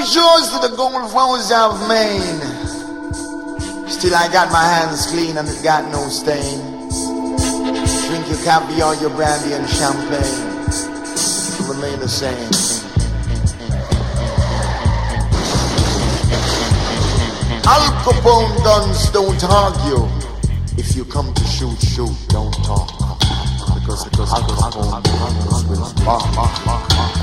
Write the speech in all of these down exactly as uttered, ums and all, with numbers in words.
shows to the gold flows of Maine. Still I got my hands clean and it got no stain. Drink your caviar, your brandy and champagne. Remain the same. Al Capone guns don't argue. If you come to shoot, shoot, don't talk. Because, because Al Capone guns will bark.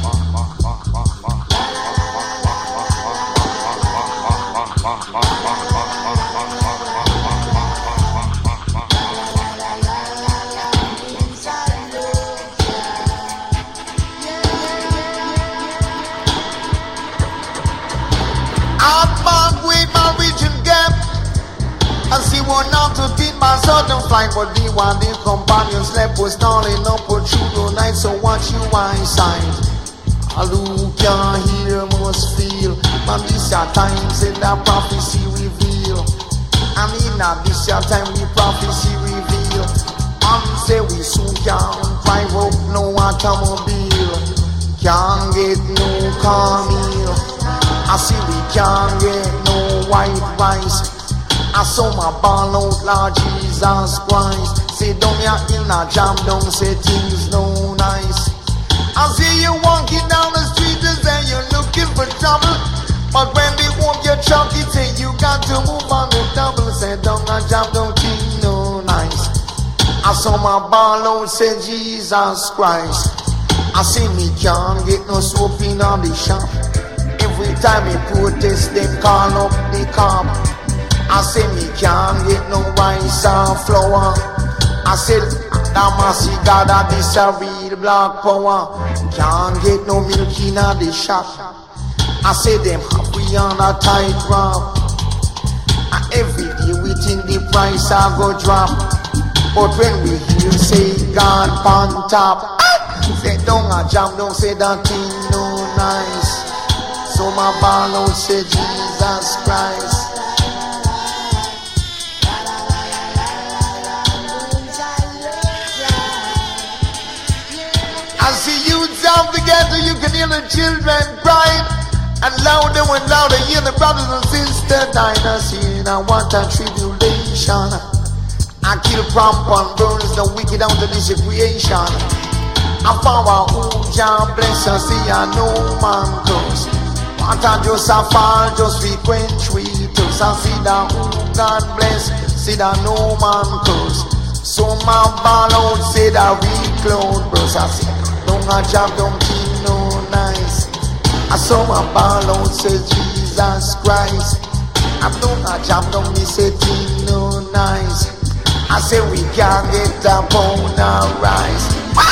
One out to feed my southern flight, but the one the companions left was snarling up for through the night. So watch you eyesight. All who can hear must feel. Man, this your time, said that prophecy reveal. I mean, now this your time, the prophecy reveal. Man say we soon can drive up no automobile, can't get no car meal. I see we can't get no white rice. I saw my ball out, Lord Jesus Christ. Say down here in a jam, don't say things no nice. I see you walking down the street and say you're looking for trouble, but when they won't get chalky, say you got to move on the double. Say down a jam, don't think no nice. I saw my ball out, say Jesus Christ. I see me can't get no soap in on the shop. Every time we protest, they call up the cop. I say me can't get no rice or flour. I said, Damasi God, this a real black power. Can't get no milk in the shop. I say them happy on a tight rope. And every day we think the price I go drop. But when we hear say God on top, say don't a jam, don't say that thing no nice. So my ball out say Jesus Christ. I see you down together, you can hear the children crying, and louder and louder hear the brothers and sisters dying. I see I want a tribulation. I kill prompt and burns the wicked out of this creation. I found a who Jah bless us, see I no man curse. What I just a fall, just we quench we thirst. I see that who God bless, see that no man curse. So my ball out, say that we cloud burst. I see don't a job, don't keep no nice. I saw my ball out, say Jesus Christ. I don't a job, don't me say thing no nice. I say we can't get a pound of rice.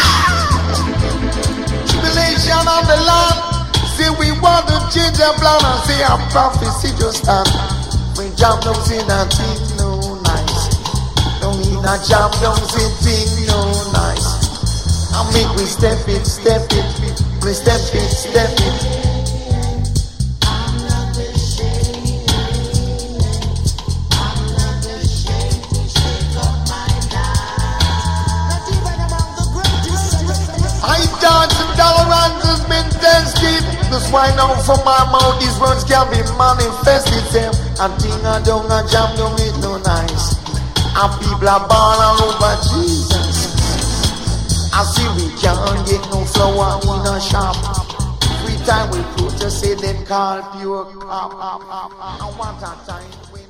Tribulation on the land. Say we want to change our plan and say our prophecy just stand. We job, don't say that thing no nice. Don't mean a job, don't say thing no nice. I make we step it, step it, we step it, step it. I'm not ashamed. I'm not ashamed to shake up my life. Not even among the greatest. I dance and tolerance has been tested. That's why now from my mouth these words can be manifested. Them and thing I don't a jam don't make no nice. And people are born all over Jesus. I see we can't get no flour in a shop. Every time we put to say them call pure cop. I want a time.